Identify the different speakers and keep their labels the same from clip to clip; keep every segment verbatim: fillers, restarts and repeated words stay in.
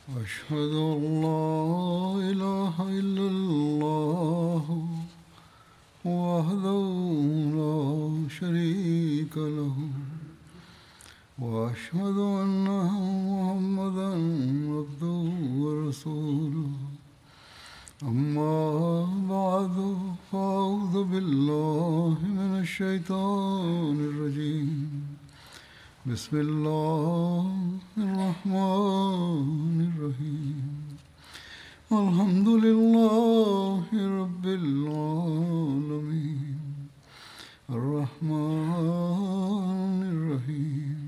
Speaker 1: أشهد أن لا إله إلا الله وحده لا شريك له وأشهد أن محمدا عبده ورسوله أما بعد فأعوذ بالله من الشيطان الرجيم بسم الله الرحمن الرحيم الحمد لله رب العالمين الرحمن الرحيم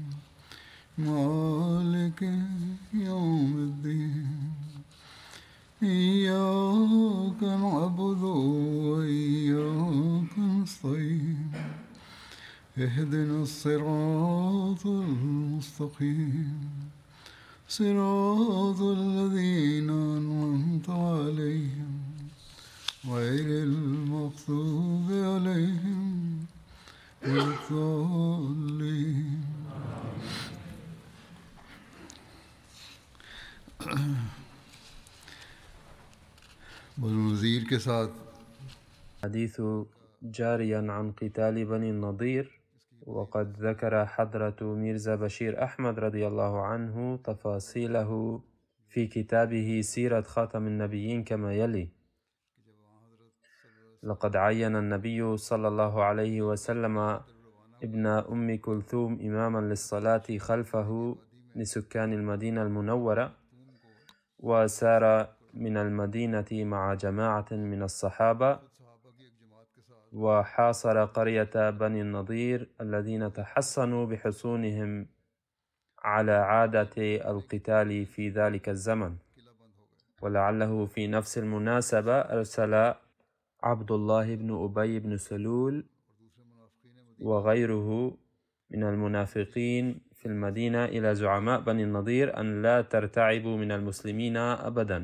Speaker 1: مالك يوم الدين إياك نعبد وإياك نستعين اهدنا الصراط المستقيم صراط الذين أنعمت عليهم غير المغضوب عليهم ولا الضالين. بنو نذیر کے ساتھ
Speaker 2: حديث جاريا عن قتال بني النضير، وقد ذكر حضرة ميرزا بشير أحمد رضي الله عنه تفاصيله في كتابه سيرة خاتم النبيين كما يلي: لقد عين النبي صلى الله عليه وسلم ابن أم كلثوم إماما للصلاة خلفه لسكان المدينة المنورة، وسار من المدينة مع جماعة من الصحابة وحاصر قرية بني النضير الذين تحصنوا بحصونهم على عادة القتال في ذلك الزمن. ولعله في نفس المناسبة أرسل عبد الله بن أبي بن سلول وغيره من المنافقين في المدينة إلى زعماء بني النضير أن لا ترتعبوا من المسلمين أبدا،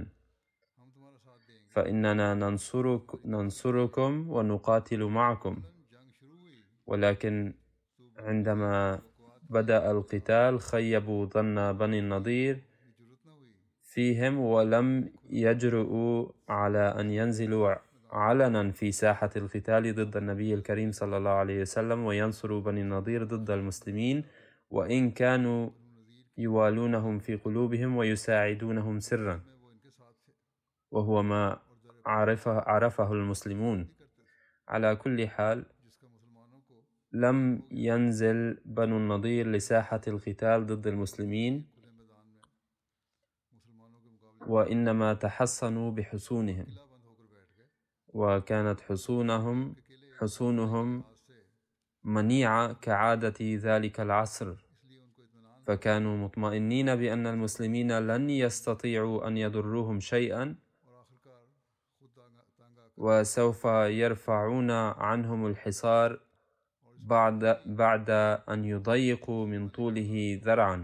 Speaker 2: فإننا ننصرك ننصركم ونقاتل معكم. ولكن عندما بدأ القتال خيبوا ظن بني النضير فيهم ولم يجرؤوا على أن ينزلوا علنا في ساحة القتال ضد النبي الكريم صلى الله عليه وسلم وينصروا بني النضير ضد المسلمين، وإن كانوا يوالونهم في قلوبهم ويساعدونهم سرا، وهو ما عرفه, عرفه المسلمون. على كل حال لم ينزل بنو النضير لساحة القتال ضد المسلمين، وإنما تحصنوا بحصونهم، وكانت حصونهم حصونهم منيعة كعادة ذلك العصر، فكانوا مطمئنين بأن المسلمين لن يستطيعوا أن يضروهم شيئا، وسوف يرفعون عنهم الحصار بعد بعد أن يضيقوا من طوله ذرعا.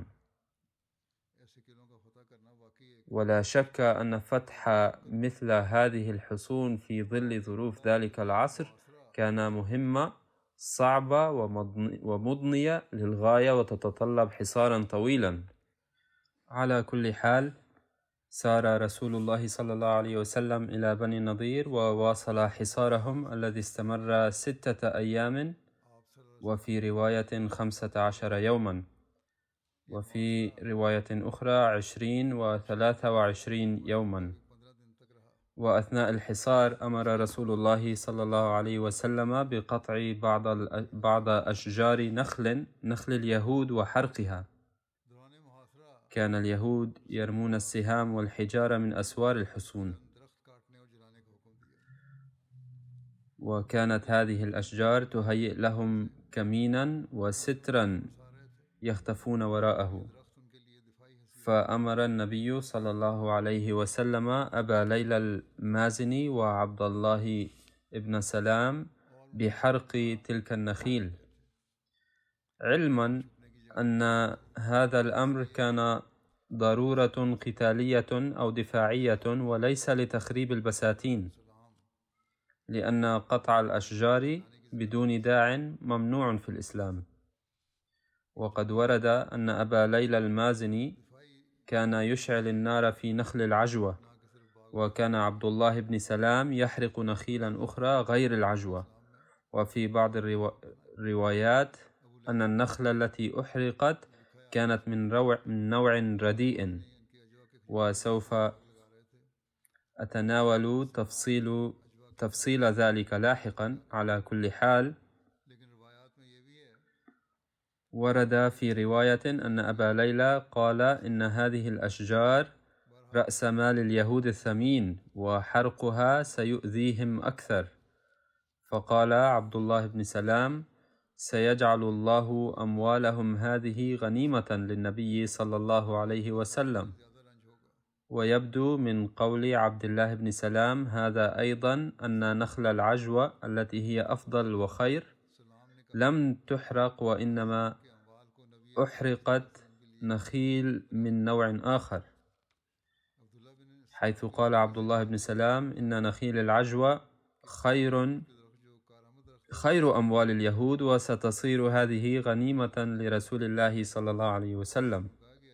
Speaker 2: ولا شك أن فتح مثل هذه الحصون في ظل ظروف ذلك العصر كان مهمة صعبة ومضنية للغاية وتتطلب حصارا طويلا. على كل حال سار رسول الله صلى الله عليه وسلم إلى بني النضير وواصل حصارهم الذي استمر ستة أيام، وفي رواية خمسة عشر يوما، وفي رواية أخرى عشرين وثلاثة وعشرين يوما. وأثناء الحصار أمر رسول الله صلى الله عليه وسلم بقطع بعض بعض أشجار نخل نخل اليهود وحرقها. كان اليهود يرمون السهام والحجارة من أسوار الحصون، وكانت هذه الأشجار تهيئ لهم كمينا وسترا يختفون وراءه. فأمر النبي صلى الله عليه وسلم أبا ليلى المازني وعبد الله ابن سلام بحرق تلك النخيل، علما أن هذا الأمر كان ضرورة قتالية أو دفاعية وليس لتخريب البساتين، لأن قطع الأشجار بدون داع ممنوع في الإسلام. وقد ورد أن أبا ليلى المازني كان يشعل النار في نخل العجوة، وكان عبد الله بن سلام يحرق نخيلا أخرى غير العجوة. وفي بعض الروايات أن النخلة التي أحرقت كانت من, روع من نوع رديء، وسوف أتناول تفصيل تفصيل ذلك لاحقا. على كل حال، ورد في رواية أن أبا ليلى قال إن هذه الأشجار رأس مال اليهود الثمين، وحرقها سيؤذيهم أكثر. فقال عبد الله بن سلام: سيجعل الله أموالهم هذه غنيمة للنبي صلى الله عليه وسلم. ويبدو من قول عبد الله بن سلام هذا أيضا أن نخل العجوة التي هي أفضل وخير لم تحرق، وإنما أحرقت نخيل من نوع آخر، حيث قال عبد الله بن سلام إن نخيل العجوة خير خير أموال اليهود، وستصير هذه غنيمة لرسول الله صلى الله عليه وسلم.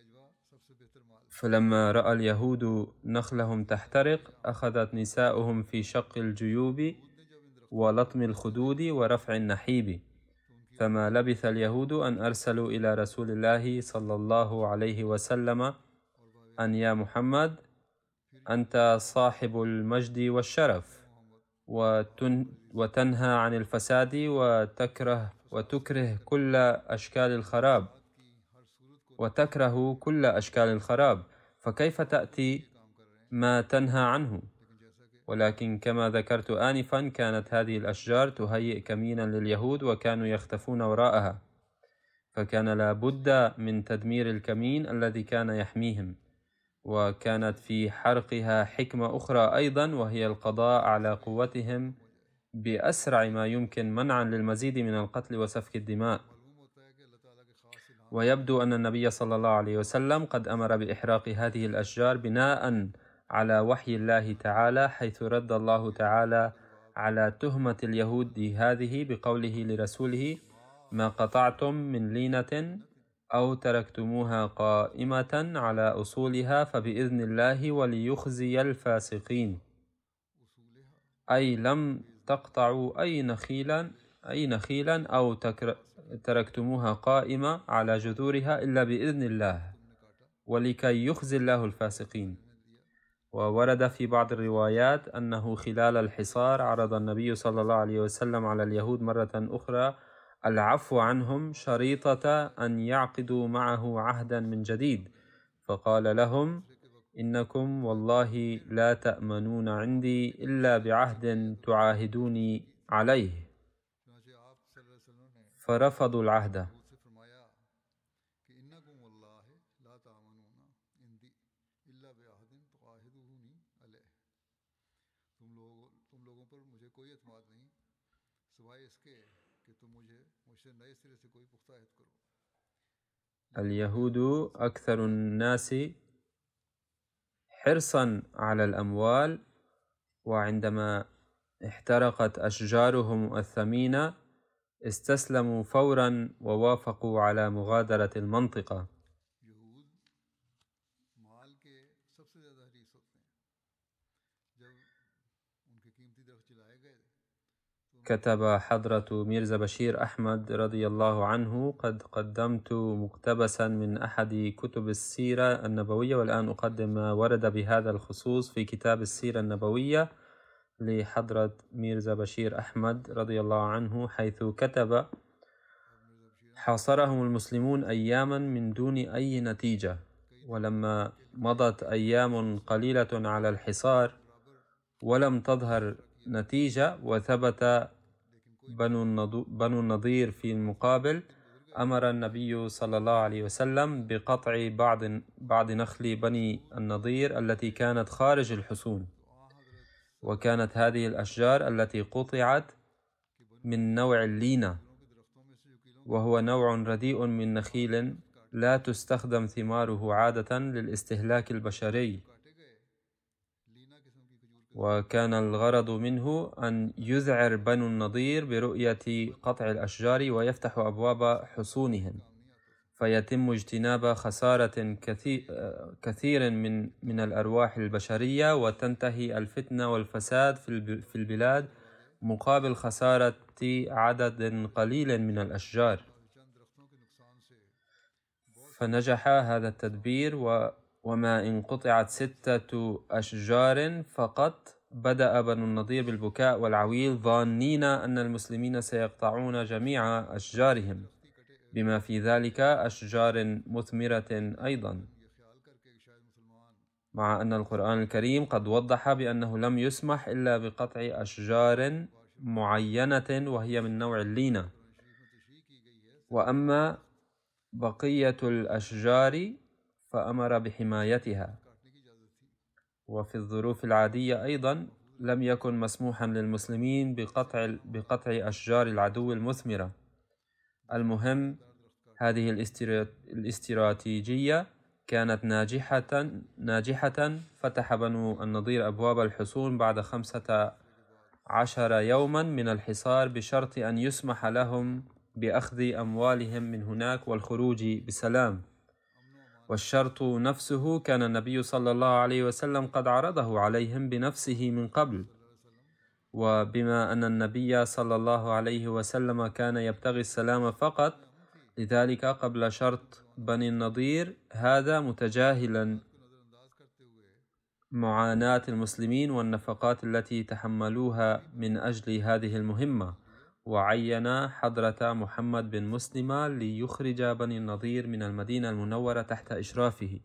Speaker 2: فلما رأى اليهود نخلهم تحترق، أخذت نساؤهم في شق الجيوب ولطم الخدود ورفع النحيب. فما لبث اليهود أن أرسلوا إلى رسول الله صلى الله عليه وسلم أن يا محمد، أنت صاحب المجد والشرف، وتنهى عن الفساد وتكره وتكره كل أشكال الخراب وتكره كل أشكال الخراب، فكيف تأتي ما تنهى عنه؟ ولكن كما ذكرت آنفا، كانت هذه الأشجار تهيئ كمينا لليهود، وكانوا يختفون وراءها، فكان لا بد من تدمير الكمين الذي كان يحميهم. وكانت في حرقها حكمة أخرى أيضا، وهي القضاء على قوتهم بأسرع ما يمكن، منعا للمزيد من القتل وسفك الدماء. ويبدو أن النبي صلى الله عليه وسلم قد أمر بإحراق هذه الأشجار بناء على وحي الله تعالى، حيث رد الله تعالى على تهمة اليهود هذه بقوله لرسوله: ما قطعتم من لينة أو تركتموها قائمة على أصولها فبإذن الله وليخزي الفاسقين. أي لم تقطعوا أي نخيلا أي نخيلا أو تركتموها قائمة على جذورها إلا بإذن الله ولكي يخزي الله الفاسقين. وورد في بعض الروايات أنه خلال الحصار عرض النبي صلى الله عليه وسلم على اليهود مرة أخرى العفو عنهم، شريطة أن يعقدوا معه عهدا من جديد، فقال لهم: إنكم والله لا تأمنون عندي إلا بعهد تعاهدوني عليه. فرفضوا العهد. اليهود أكثر الناس حرصا على الأموال، وعندما احترقت أشجارهم الثمينة استسلموا فورا ووافقوا على مغادرة المنطقة. كتب حضرة ميرزا بشير أحمد رضي الله عنه: قد قدمت مقتبسا من أحد كتب السيرة النبوية، والآن أقدم ما ورد بهذا الخصوص في كتاب السيرة النبوية لحضرة ميرزا بشير أحمد رضي الله عنه، حيث كتب: حاصرهم المسلمون أياما من دون أي نتيجة، ولما مضت أيام قليلة على الحصار ولم تظهر نتيجة وثبت بنو النضير في المقابل، أمر النبي صلى الله عليه وسلم بقطع بعض بعض نخل بني النضير التي كانت خارج الحصون. وكانت هذه الأشجار التي قطعت من نوع اللينة، وهو نوع رديء من نخيل لا تستخدم ثماره عادة للاستهلاك البشري، وكان الغرض منه أن يذعر بنو النضير برؤية قطع الأشجار ويفتح أبواب حصونهم. فيتم اجتناب خسارة كثير من من الأرواح البشرية، وتنتهي الفتنة والفساد في البلاد مقابل خسارة عدد قليل من الأشجار. فنجح هذا التدبير، وما إن قطعت ستة أشجار فقط بدأ بنو النضير بالبكاء والعويل، ظانين أن المسلمين سيقطعون جميع أشجارهم، بما في ذلك أشجار مثمرة أيضا، مع أن القرآن الكريم قد وضح بأنه لم يسمح إلا بقطع أشجار معينة وهي من نوع اللينة. وأما بقية الأشجار فأمر بحمايتها. وفي الظروف العادية أيضا لم يكن مسموحا للمسلمين بقطع بقطع أشجار العدو المثمرة. المهم، هذه الاستراتيجية كانت ناجحة ناجحة فتح بنو النضير أبواب الحصون بعد خمسة عشر يوما من الحصار، بشرط أن يسمح لهم بأخذ أموالهم من هناك والخروج بسلام. والشرط نفسه كان النبي صلى الله عليه وسلم قد عرضه عليهم بنفسه من قبل، وبما أن النبي صلى الله عليه وسلم كان يبتغي السلام فقط، لذلك قبل شرط بني النضير هذا متجاهلا معاناة المسلمين والنفقات التي تحملوها من أجل هذه المهمة، وعين حضرة محمد بن مسلمة ليخرج بني النضير من المدينة المنورة تحت إشرافه.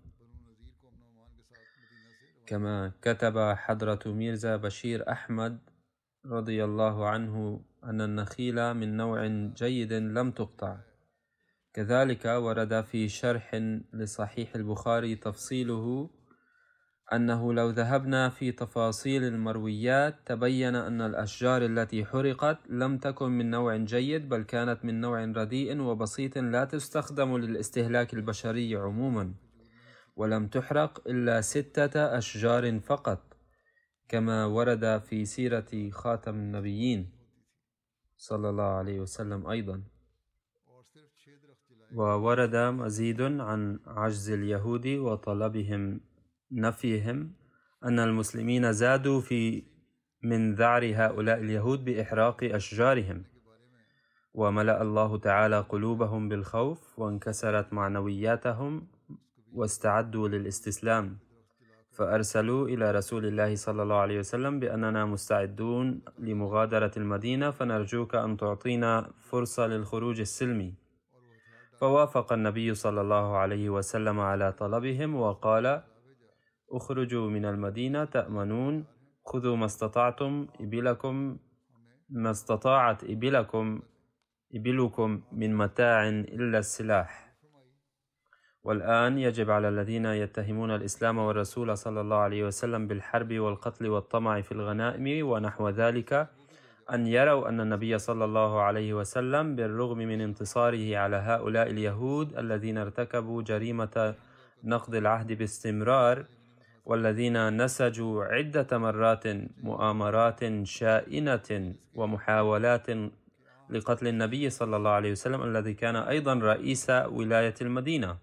Speaker 2: كما كتب حضرة ميرزا بشير أحمد رضي الله عنه أن النخيل من نوع جيد لم تقطع. كذلك ورد في شرح لصحيح البخاري تفصيله أنه لو ذهبنا في تفاصيل المرويات تبين أن الأشجار التي حرقت لم تكن من نوع جيد، بل كانت من نوع رديء وبسيط لا تستخدم للاستهلاك البشري عموما، ولم تحرق إلا ستة أشجار فقط، كما ورد في سيرة خاتم النبيين صلى الله عليه وسلم أيضا. وورد مزيد عن عجز اليهود وطلبهم نفيهم أن المسلمين زادوا في من ذعر هؤلاء اليهود بإحراق أشجارهم، وملأ الله تعالى قلوبهم بالخوف وانكسرت معنوياتهم واستعدوا للاستسلام، فأرسلوا إلى رسول الله صلى الله عليه وسلم بأننا مستعدون لمغادرة المدينة، فنرجوك أن تعطينا فرصة للخروج السلمي. فوافق النبي صلى الله عليه وسلم على طلبهم وقال: اخرجوا من المدينة تأمنون، خذوا ما استطعتم إبلكم ما استطاعت إبلكم إبلكم من متاع إلا السلاح. والآن يجب على الذين يتهمون الإسلام والرسول صلى الله عليه وسلم بالحرب والقتل والطمع في الغنائم ونحو ذلك أن يروا أن النبي صلى الله عليه وسلم بالرغم من انتصاره على هؤلاء اليهود الذين ارتكبوا جريمة نقض العهد باستمرار، والذين نسجوا عدة مرات مؤامرات شائنة ومحاولات لقتل النبي صلى الله عليه وسلم الذي كان أيضا رئيس ولاية المدينة،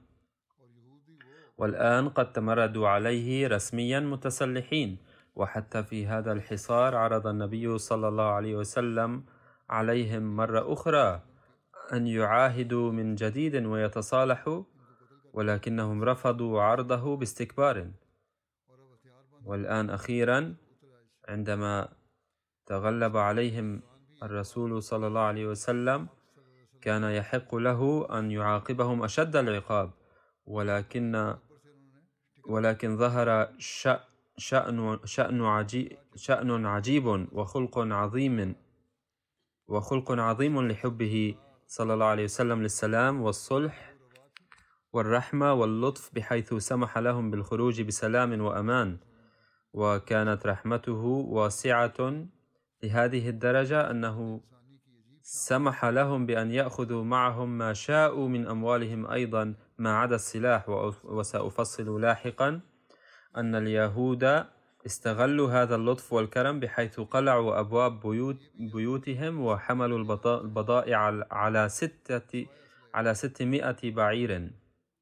Speaker 2: والآن قد تمردوا عليه رسميا متسلحين. وحتى في هذا الحصار عرض النبي صلى الله عليه وسلم عليهم مرة أخرى أن يعاهدوا من جديد ويتصالحوا، ولكنهم رفضوا عرضه باستكبار. والآن أخيرا عندما تغلب عليهم الرسول صلى الله عليه وسلم كان يحق له أن يعاقبهم أشد العقاب، ولكن ولكن ظهر شأن شأن عجيب شأن عجيب وخلق عظيم وخلق عظيم لحبه صلى الله عليه وسلم للسلام والصلح والرحمة واللطف، بحيث سمح لهم بالخروج بسلام وأمان. وكانت رحمته واسعة لهذه الدرجة أنه سمح لهم بأن يأخذوا معهم ما شاءوا من أموالهم أيضا ما عدا السلاح. وسأفصل لاحقا أن اليهود استغلوا هذا اللطف والكرم بحيث قلعوا أبواب بيوت بيوتهم وحملوا البضائع على ستة على ستمائة بعير،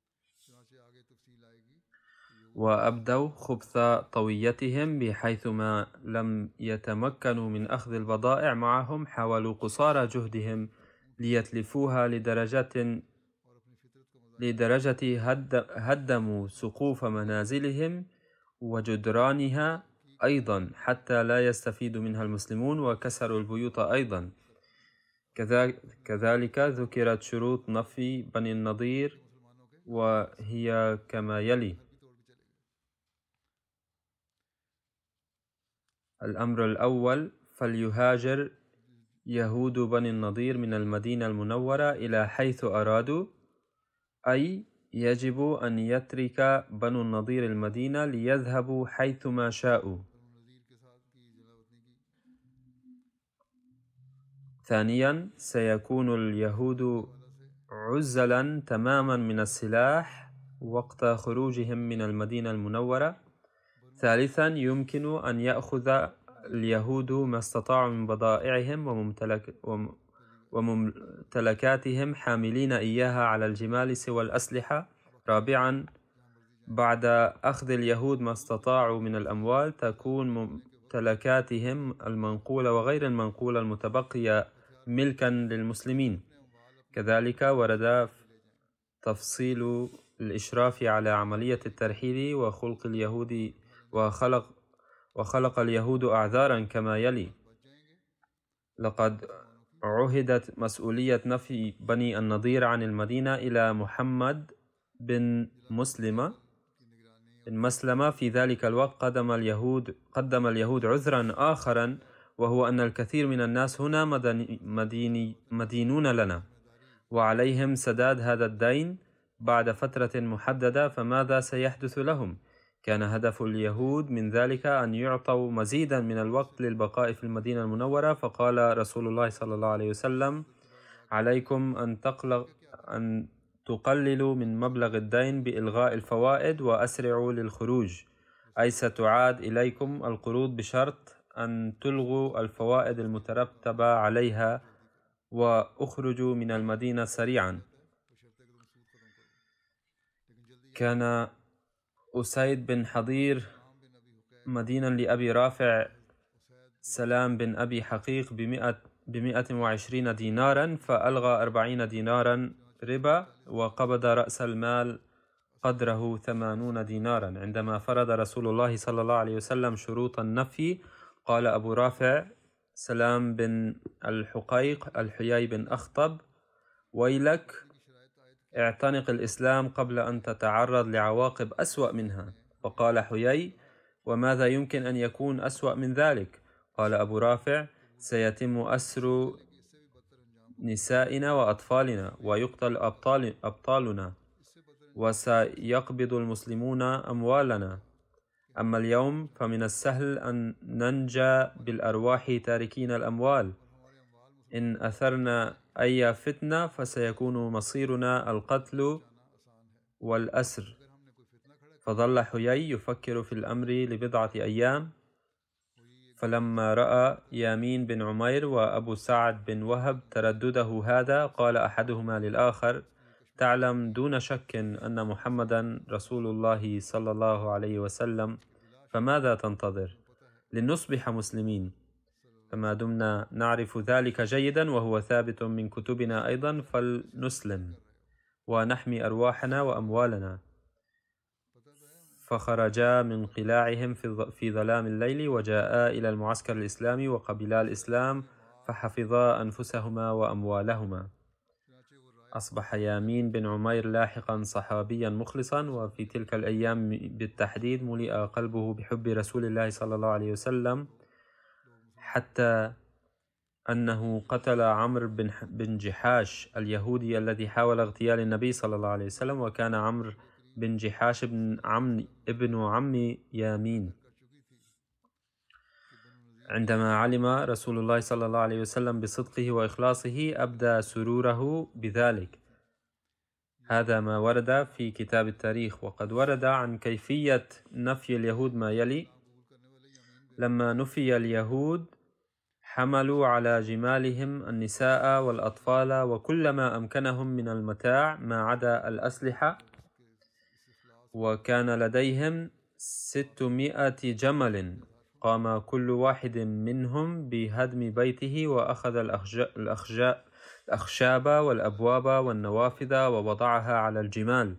Speaker 2: وأبدوا خبث طويتهم بحيث ما لم يتمكنوا من أخذ البضائع معهم حاولوا قصارى جهدهم ليتلفوها لدرجة لدرجة هد هدموا سقوف منازلهم وجدرانها أيضا حتى لا يستفيد منها المسلمون، وكسروا البيوت أيضا. كذلك ذكرت شروط نفي بني النضير، وهي كما يلي: الأمر الأول: فليهاجر يهود بني النضير من المدينة المنورة إلى حيث أرادوا، أي يجب أن يترك بنو النضير المدينة ليذهبوا حيثما شاءوا. ثانيا: سيكون اليهود عزلا تماما من السلاح وقت خروجهم من المدينة المنورة. ثالثا: يمكن أن يأخذ اليهود ما استطاعوا من بضائعهم وممتلك وممتلكاتهم حاملين إياها على الجمال سوى الأسلحة. رابعا: بعد أخذ اليهود ما استطاعوا من الأموال تكون ممتلكاتهم المنقولة وغير المنقولة المتبقية ملكا للمسلمين. كذلك ورد تفصيل الإشراف على عملية الترحيل وخلق اليهود وخلق وخلق اليهود أعذارا كما يلي: لقد عهدت مسؤولية نفي بني النضير عن المدينة إلى محمد بن مسلمة بن مسلمة. في ذلك الوقت قدم اليهود قدم اليهود عذرا آخرا، وهو أن الكثير من الناس هنا مديني مدينون لنا وعليهم سداد هذا الدين بعد فترة محددة، فماذا سيحدث لهم؟ كان هدف اليهود من ذلك أن يعطوا مزيدا من الوقت للبقاء في المدينة المنورة. فقال رسول الله صلى الله عليه وسلم: عليكم أن تقلق أن تقللوا من مبلغ الدين بإلغاء الفوائد وأسرعوا للخروج، أي ستعاد إليكم القروض بشرط أن تلغوا الفوائد المترتبة عليها وأخرجوا من المدينة سريعا. كان أسيد بن حضير مدينا لأبي رافع سلام بن أبي حقيق بمئة, بمئة وعشرين دينارا، فألغى أربعين دينارا ربا وقبض رأس المال قدره ثمانون دينارا. عندما فرض رسول الله صلى الله عليه وسلم شروط النفي قال أبو رافع سلام بن الحقيق الحيي بن أخطب: ويلك، اعتنق الإسلام قبل أن تتعرض لعواقب أسوأ منها. فقال حيي: وماذا يمكن أن يكون أسوأ من ذلك؟ قال أبو رافع: سيتم أسر نسائنا وأطفالنا ويقتل أبطال أبطالنا وسيقبض المسلمون أموالنا. أما اليوم فمن السهل أن ننجى بالأرواح تاركين الأموال. إن أثرنا أي فتنة فسيكون مصيرنا القتل والأسر. فظل حيي يفكر في الأمر لبضعة أيام، فلما رأى يامين بن عمير وأبو سعد بن وهب تردده هذا قال أحدهما للآخر: تعلم دون شك أن محمدا رسول الله صلى الله عليه وسلم، فماذا تنتظر؟ لنصبح مسلمين. فما دمنا نعرف ذلك جيدا وهو ثابت من كتبنا أيضا فلنسلم ونحمي أرواحنا وأموالنا. فخرجا من قلاعهم في ظلام الليل وجاءا إلى المعسكر الإسلامي وقبلا الإسلام فحفظا أنفسهما وأموالهما. أصبح يامين بن عمير لاحقا صحابيا مخلصا، وفي تلك الأيام بالتحديد ملئ قلبه بحب رسول الله صلى الله عليه وسلم، حتى أنه قتل عمرو بن بن جحاش اليهودي الذي حاول اغتيال النبي صلى الله عليه وسلم، وكان عمرو بن جحاش ابن عم ابن عم يامين. عندما علم رسول الله صلى الله عليه وسلم بصدقه وإخلاصه أبدى سروره بذلك. هذا ما ورد في كتاب التاريخ. وقد ورد عن كيفية نفي اليهود ما يلي: لما نفي اليهود حملوا على جمالهم النساء والأطفال وكل ما أمكنهم من المتاع ما عدا الأسلحة، وكان لديهم ستمائة جمل. قام كل واحد منهم بهدم بيته وأخذ الأخشاب والأبواب والنوافذ ووضعها على الجمال.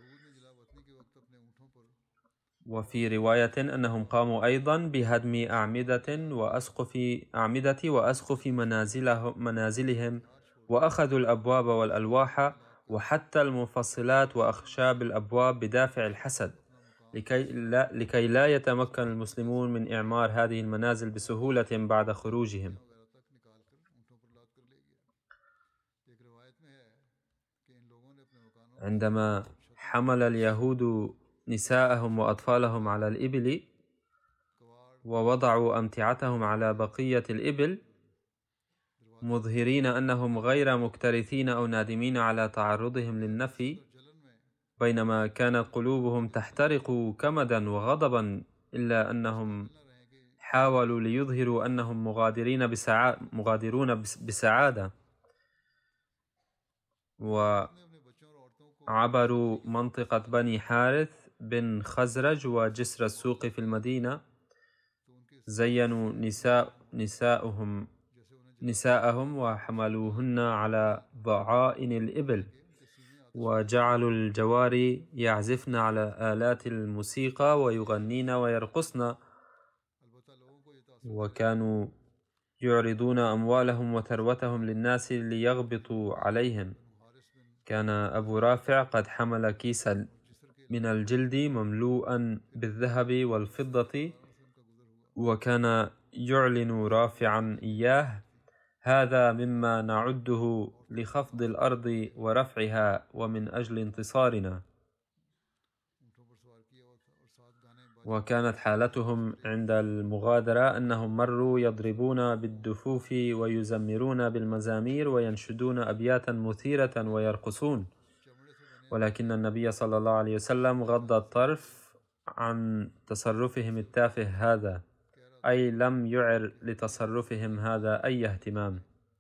Speaker 2: وفي رواية أنهم قاموا أيضا بهدم أعمدة وأسقف أعمدة وأسقف منازلهم, منازلهم وأخذوا الأبواب والألواح وحتى المفصلات وأخشاب الأبواب بدافع الحسد، لكي لا, لكي لا يتمكن المسلمون من إعمار هذه المنازل بسهولة بعد خروجهم. عندما حمل اليهود نساءهم وأطفالهم على الإبل ووضعوا أمتعتهم على بقية الإبل مظهرين أنهم غير مكترثين أو نادمين على تعرضهم للنفي، بينما كانت قلوبهم تحترق كمدا وغضبا، إلا أنهم حاولوا ليظهروا أنهم مغادرين بسعا... مغادرون بسعادة، وعبروا منطقة بني حارث بن خزرج وجسر السوق في المدينة. زينوا نساء نساءهم نساءهم وحملوهن على ضعائن الإبل، وجعلوا الجواري يعزفن على آلات الموسيقى ويغنين ويرقصن، وكانوا يعرضون أموالهم وثروتهم للناس ليغبطوا عليهم. كان أبو رافع قد حمل كيسا من الجلد مملوءا بالذهب والفضة، وكان يعلن رافعا إياه: هذا مما نعده لخفض الأرض ورفعها ومن أجل انتصارنا. وكانت حالتهم عند المغادرة أنهم مروا يضربون بالدفوف ويزمرون بالمزامير وينشدون أبياتا مثيرة ويرقصون، ولكن النبي صلى الله عليه وسلم غض الطرف عن تصرفهم التافه هذا، أي لم يعر لتصرفهم هذا أي اهتمام.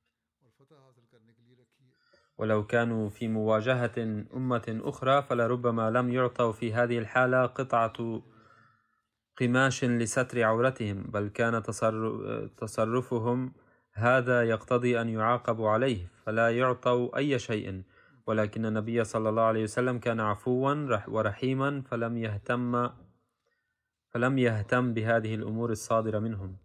Speaker 2: ولو كانوا في مواجهة أمة أخرى فلربما لم يعطوا في هذه الحالة قطعة قماش لستر عورتهم، بل كان تصرفهم هذا يقتضي أن يعاقبوا عليه فلا يعطوا أي شيء. ولكن النبي صلى الله عليه وسلم كان عفوا ورحيما فلم يهتم فلم يهتم بهذه الأمور الصادرة منهم.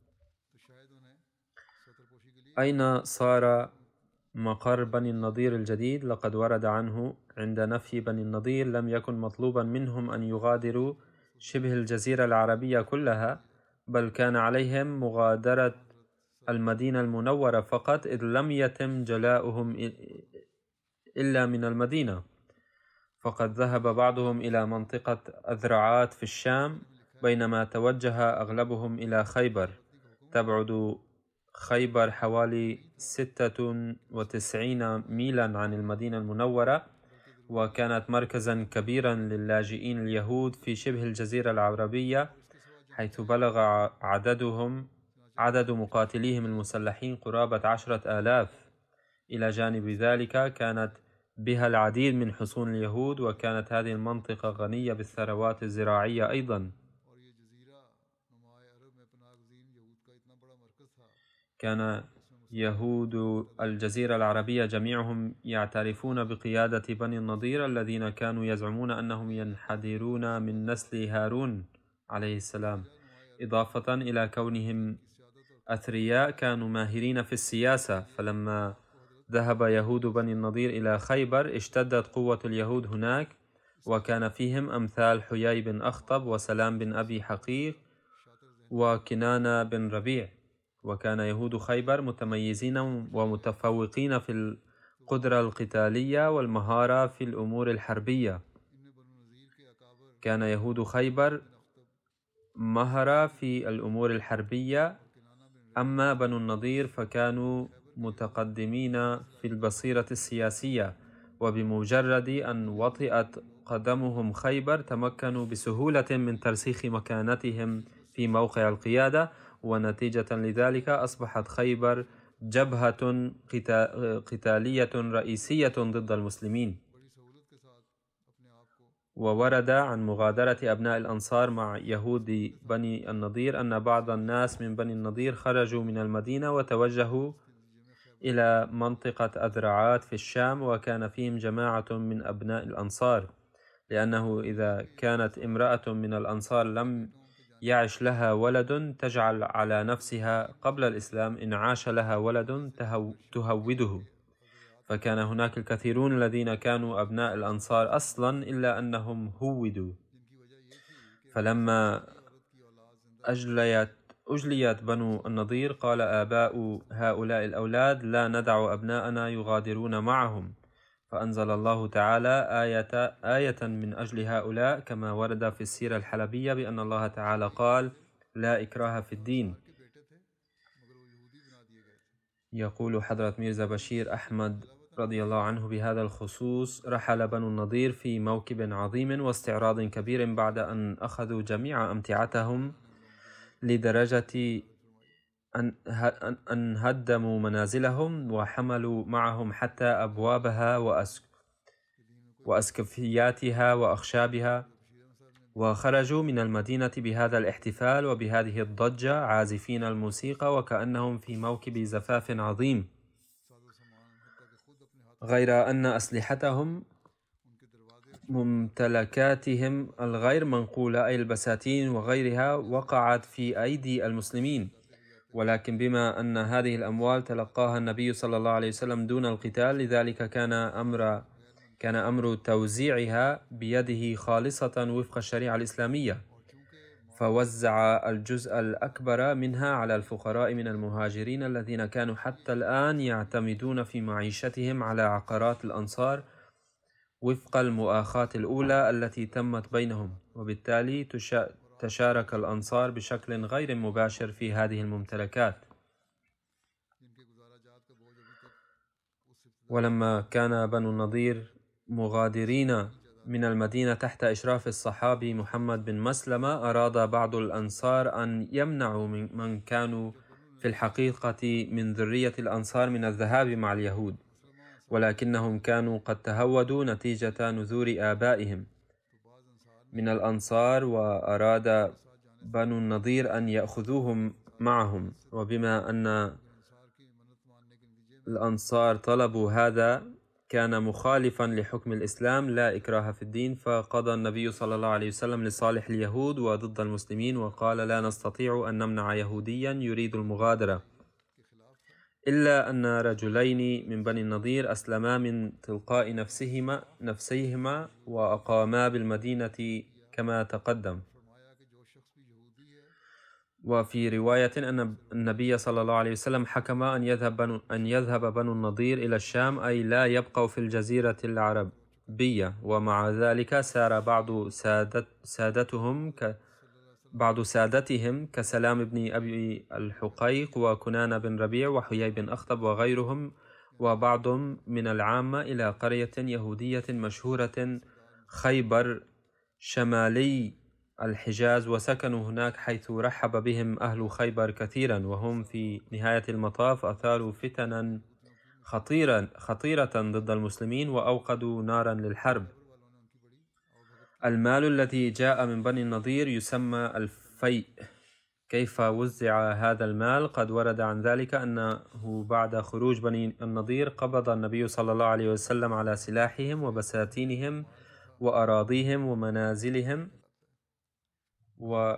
Speaker 2: أين صار مقر بني النضير الجديد؟ لقد ورد عنه عند نفي بني النضير لم يكن مطلوبا منهم أن يغادروا شبه الجزيرة العربية كلها، بل كان عليهم مغادرة المدينة المنورة فقط، إذ لم يتم جلاؤهم إلا من المدينة. فقد ذهب بعضهم إلى منطقة أذرعات في الشام، بينما توجه أغلبهم إلى خيبر. تبعد خيبر حوالي ستة وتسعين ميلا عن المدينة المنورة، وكانت مركزا كبيرا للاجئين اليهود في شبه الجزيرة العربية، حيث بلغ عددهم عدد مقاتليهم المسلحين قرابة عشرة آلاف. إلى جانب ذلك كانت بها العديد من حصون اليهود، وكانت هذه المنطقة غنية بالثروات الزراعية أيضا. كان يهود الجزيرة العربية جميعهم يعترفون بقيادة بني النضير الذين كانوا يزعمون أنهم ينحدرون من نسل هارون عليه السلام. إضافة إلى كونهم أثرياء كانوا ماهرين في السياسة، فلما ذهب يهود بني النضير إلى خيبر اشتدت قوة اليهود هناك، وكان فيهم أمثال حيي بن أخطب وسلام بن أبي حقيق وكنانة بن ربيع. وكان يهود خيبر متميزين ومتفوقين في القدرة القتالية والمهارة في الأمور الحربية. كان يهود خيبر مهرة في الأمور الحربية، أما بنو النضير فكانوا متقدمين في البصيرة السياسية، وبمجرد أن وطئت قدمهم خيبر تمكنوا بسهولة من ترسيخ مكانتهم في موقع القيادة، ونتيجة لذلك أصبحت خيبر جبهة قتالية رئيسية ضد المسلمين. وورد عن مغادرة أبناء الأنصار مع يهود بني النضير أن بعض الناس من بني النضير خرجوا من المدينة وتوجهوا إلى منطقة أذرعات في الشام، وكان فيهم جماعة من أبناء الأنصار، لأنه إذا كانت امرأة من الأنصار لم يعش لها ولد تجعل على نفسها قبل الإسلام إن عاش لها ولد تهوده، فكان هناك الكثيرون الذين كانوا أبناء الأنصار أصلا إلا أنهم هودوا. فلما أجليت أجليت بنو النضير قال آباء هؤلاء الأولاد لا ندع أبناءنا يغادرون معهم، فأنزل الله تعالى آية, آية من أجل هؤلاء، كما ورد في السيرة الحلبية بأن الله تعالى قال لا إكراه في الدين. يقول حضرة ميرزا بشير أحمد رضي الله عنه بهذا الخصوص: رحل بنو النضير في موكب عظيم واستعراض كبير بعد أن أخذوا جميع أمتعتهم، لدرجة أن هدموا منازلهم وحملوا معهم حتى أبوابها وأسقفياتها وأخشابها، وخرجوا من المدينة بهذا الاحتفال وبهذه الضجة عازفين الموسيقى وكأنهم في موكب زفاف عظيم، غير أن أسلحتهم ممتلكاتهم الغير منقولة أي البساتين وغيرها وقعت في أيدي المسلمين، ولكن بما أن هذه الأموال تلقاها النبي صلى الله عليه وسلم دون القتال، لذلك كان أمر كان أمر توزيعها بيده خالصة وفق الشريعة الإسلامية، فوزع الجزء الأكبر منها على الفقراء من المهاجرين الذين كانوا حتى الآن يعتمدون في معيشتهم على عقارات الأنصار وفق المؤاخاة الأولى التي تمت بينهم، وبالتالي تشارك الأنصار بشكل غير مباشر في هذه الممتلكات. ولما كان بنو النضير مغادرين من المدينة تحت إشراف الصحابي محمد بن مسلمة، أراد بعض الأنصار أن يمنعوا من كانوا في الحقيقة من ذرية الأنصار من الذهاب مع اليهود، ولكنهم كانوا قد تهودوا نتيجة نذور آبائهم من الأنصار، وأراد بنو النضير أن يأخذوهم معهم، وبما أن الأنصار طلبوا هذا كان مخالفا لحكم الإسلام لا إكراه في الدين، فقضى النبي صلى الله عليه وسلم لصالح اليهود وضد المسلمين وقال لا نستطيع أن نمنع يهوديا يريد المغادرة، إلا أن رجلين من بني النضير أسلما من تلقاء نفسهما, نفسيهما وأقاما بالمدينة كما تقدم. وفي رواية أن النبي صلى الله عليه وسلم حكم أن يذهب بنو, أن يذهب بنو النضير إلى الشام، أي لا يبقوا في الجزيرة العربية، ومع ذلك سار بعض سادت سادتهم ك بعض سادتهم كسلام بن أبي الحقيق وكنان بن ربيع وحيي بن أخطب وغيرهم وبعض من العامة إلى قرية يهودية مشهورة خيبر شمالي الحجاز، وسكنوا هناك حيث رحب بهم أهل خيبر كثيرا، وهم في نهاية المطاف أثاروا فتنا خطيرة, خطيرة ضد المسلمين وأوقدوا نارا للحرب. المال الذي جاء من بني النضير يسمى الفيء. كيف وزع هذا المال؟ قد ورد عن ذلك أنه بعد خروج بني النضير قبض النبي صلى الله عليه وسلم على سلاحهم وبساتينهم وأراضيهم ومنازلهم، و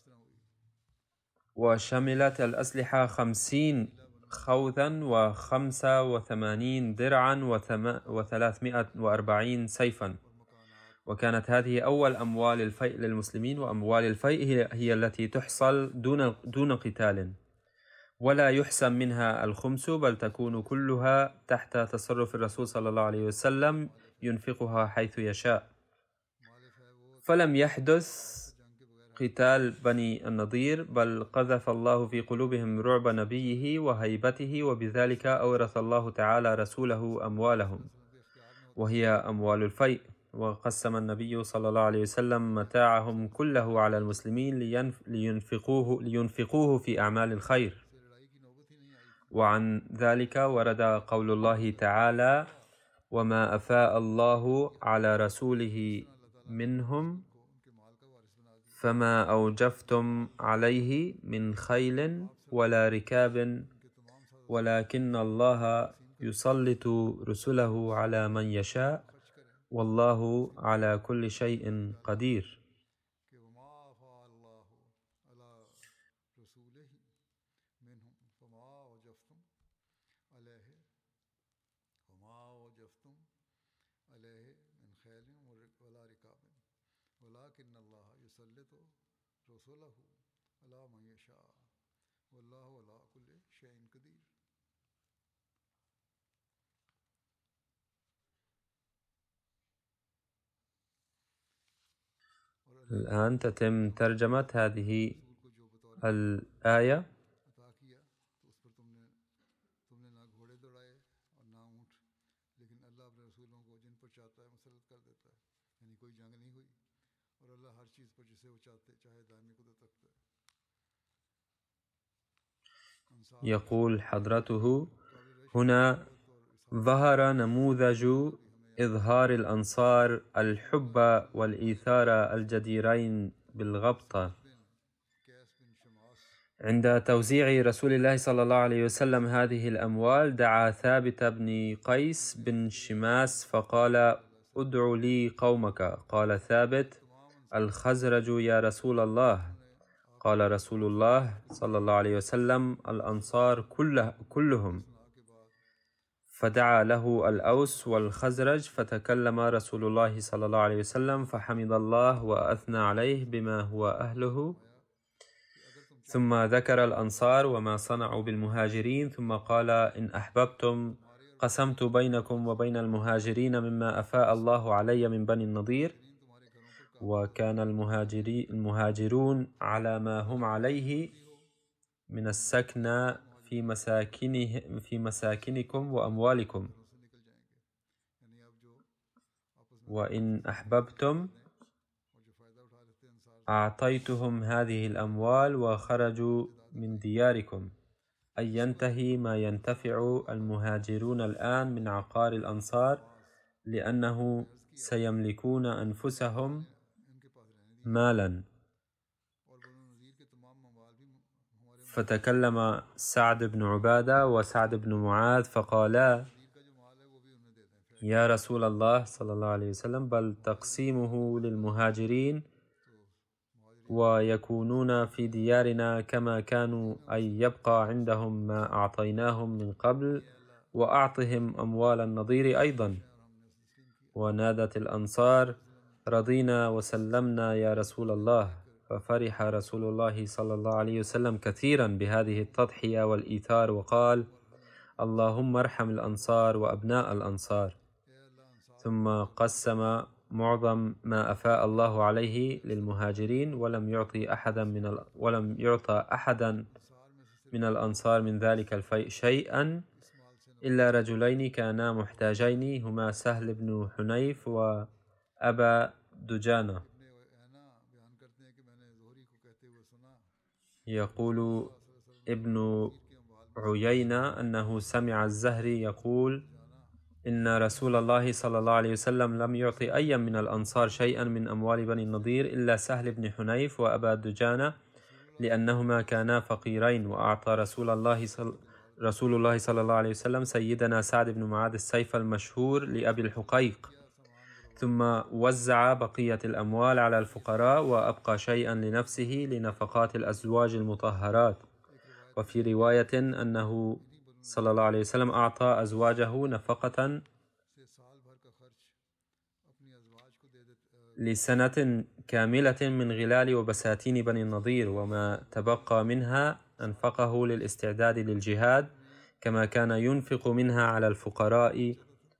Speaker 2: وشملت الأسلحة خمسين خوذا وخمسة وثمانين درعا وثلاثمائة وأربعين سيفا، وكانت هذه أول أموال الفيء للمسلمين، وأموال الفيء هي, هي التي تحصل دون, دون قتال، ولا يحسم منها الخمس بل تكون كلها تحت تصرف الرسول صلى الله عليه وسلم ينفقها حيث يشاء. فلم يحدث قتال بني النضير، بل قذف الله في قلوبهم رعب نبيه وهيبته، وبذلك أورث الله تعالى رسوله أموالهم وهي أموال الفيء. وقسم النبي صلى الله عليه وسلم متاعهم كله على المسلمين لينفقوه, لينفقوه في أعمال الخير. وعن ذلك ورد قول الله تعالى: وما أفاء الله على رسوله منهم فما أوجفتم عليه من خيل ولا ركاب ولكن الله يسلط رسله على من يشاء والله على كل شيء قدير. الآن تتم ترجمة هذه الآية. يقول حضرته: هنا ظهر نموذج إظهار الأنصار الحب والإيثار الجديرين بالغبطة. عند توزيع رسول الله صلى الله عليه وسلم هذه الأموال دعا ثابت بن قيس بن شماس فقال: ادع لي قومك. قال ثابت: الخزرج يا رسول الله. قال رسول الله صلى الله عليه وسلم: الأنصار كله كلهم. فدعا له الأوس والخزرج فتكلم رسول الله صلى الله عليه وسلم فحمد الله وأثنى عليه بما هو أهله، ثم ذكر الأنصار وما صنعوا بالمهاجرين، ثم قال: إن أحببتم قسمت بينكم وبين المهاجرين مما أفاء الله علي من بني النضير. وكان المهاجرون على ما هم عليه من السكنى في مساكنه في مساكنكم وأموالكم، وإن أحببتم أعطيتهم هذه الأموال وخرجوا من دياركم، أي ينتهي ما ينتفع المهاجرون الآن من عقار الأنصار، لأنه سيملكون أنفسهم مالا. فتكلم سعد بن عبادة وسعد بن معاذ فقالا: يا رسول الله صلى الله عليه وسلم، بل تقسيمه للمهاجرين ويكونون في ديارنا كما كانوا، أي يبقى عندهم ما أعطيناهم من قبل وأعطهم أموال النضير أيضا. ونادت الأنصار: رضينا وسلمنا يا رسول الله. ففرح رسول الله صلى الله عليه وسلم كثيرا بهذه التضحية والإيثار وقال: اللهم ارحم الأنصار وأبناء الأنصار. ثم قسم معظم ما أفاء الله عليه للمهاجرين، ولم يعطي أحدا من ال... ولم يعطى أحدا من الأنصار من ذلك الفيء شيئا إلا رجلين كانا محتاجين، هما سهل بن حنيف وأبا دجانة. يقول ابن عيينة أنه سمع الزهري يقول: إن رسول الله صلى الله عليه وسلم لم يعطي أي من الأنصار شيئا من أموال بني النضير إلا سهل بن حنيف وأبا دجانة، لأنهما كانا فقيرين. وأعطى رسول الله صل... رسول الله صلى الله عليه وسلم سيدنا سعد بن معاذ السيف المشهور لأبي الحقيق، ثم وزع بقية الأموال على الفقراء وأبقى شيئا لنفسه لنفقات الأزواج المطهرات. وفي رواية أنه صلى الله عليه وسلم أعطى أزواجه نفقة لسنة كاملة من غلال وبساتين بني النضير، وما تبقى منها أنفقه للاستعداد للجهاد، كما كان ينفق منها على الفقراء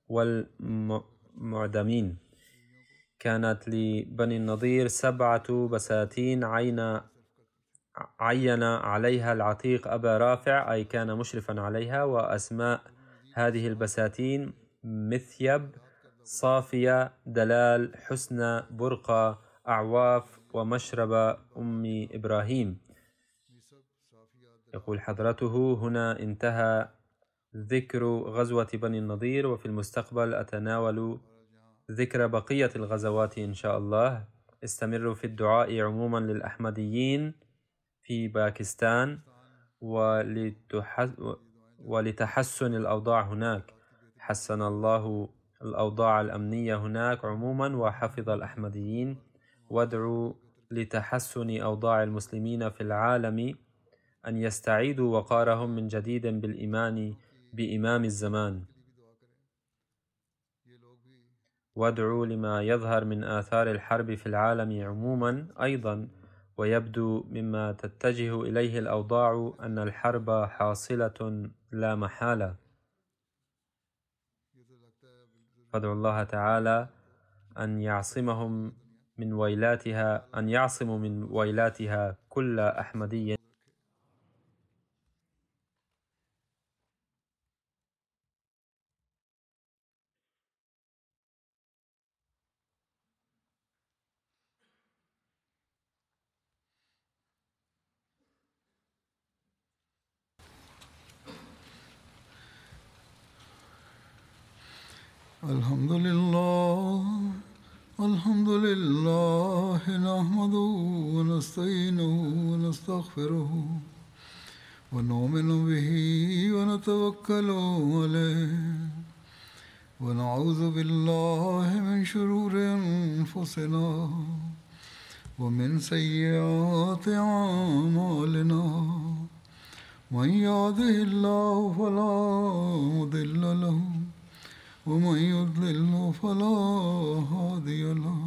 Speaker 2: والمعدمين. كانت لبني النضير سبعة بساتين عين عين عليها العتيق أبا رافع، أي كان مشرفا عليها، وأسماء هذه البساتين مثيب صافية، دلال، حسنى، برقة، أعواف، ومشرب أم إبراهيم. يقول حضرته: هنا انتهى ذكر غزوة بني النضير، وفي المستقبل أتناول ذكر بقية الغزوات إن شاء الله. استمروا في الدعاء عموما للأحمديين في باكستان ولتحسن الأوضاع هناك. حسن الله الأوضاع الأمنية هناك عموما وحفظ الأحمديين، وادعوا لتحسن أوضاع المسلمين في العالم، أن يستعيدوا وقارهم من جديد بالإيمان بإمام الزمان. وادعوا لما يظهر من آثار الحرب في العالم عموما أيضا، ويبدو مما تتجه إليه الأوضاع أن الحرب حاصلة لا محالة. فادعوا الله تعالى أن يعصمهم من ويلاتها أن يعصم من ويلاتها كل أحمدي.
Speaker 1: الحمد لله الحمد لله نحمده ونستعينه ونستغفره ونؤمن به ونتوكل عليه ونعوذ بالله من شرور أنفسنا ومن سيئات أعمالنا. من يهده الله فلا مضل له ومن يضلل فلا هادي له.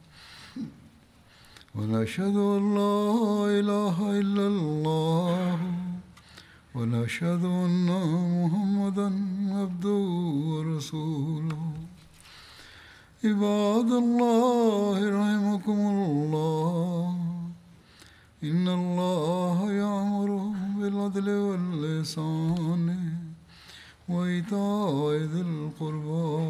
Speaker 1: ونشهد أن لا إله إلا الله ونشهد أن محمدا عبده ورسوله. عباد الله رحمكم الله، إن الله يأمر بالعدل والإحسان وإيتاء ذي القربى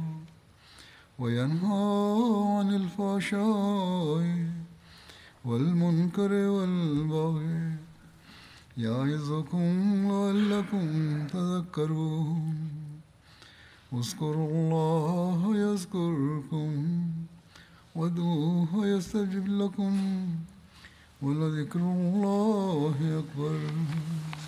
Speaker 1: وينهى عن الفحشاء والمنكر والبغي يعظكم لعلكم تذكرون. اذكروا الله يذكركم وادعوه يستجب لكم ولذكر الله أكبر.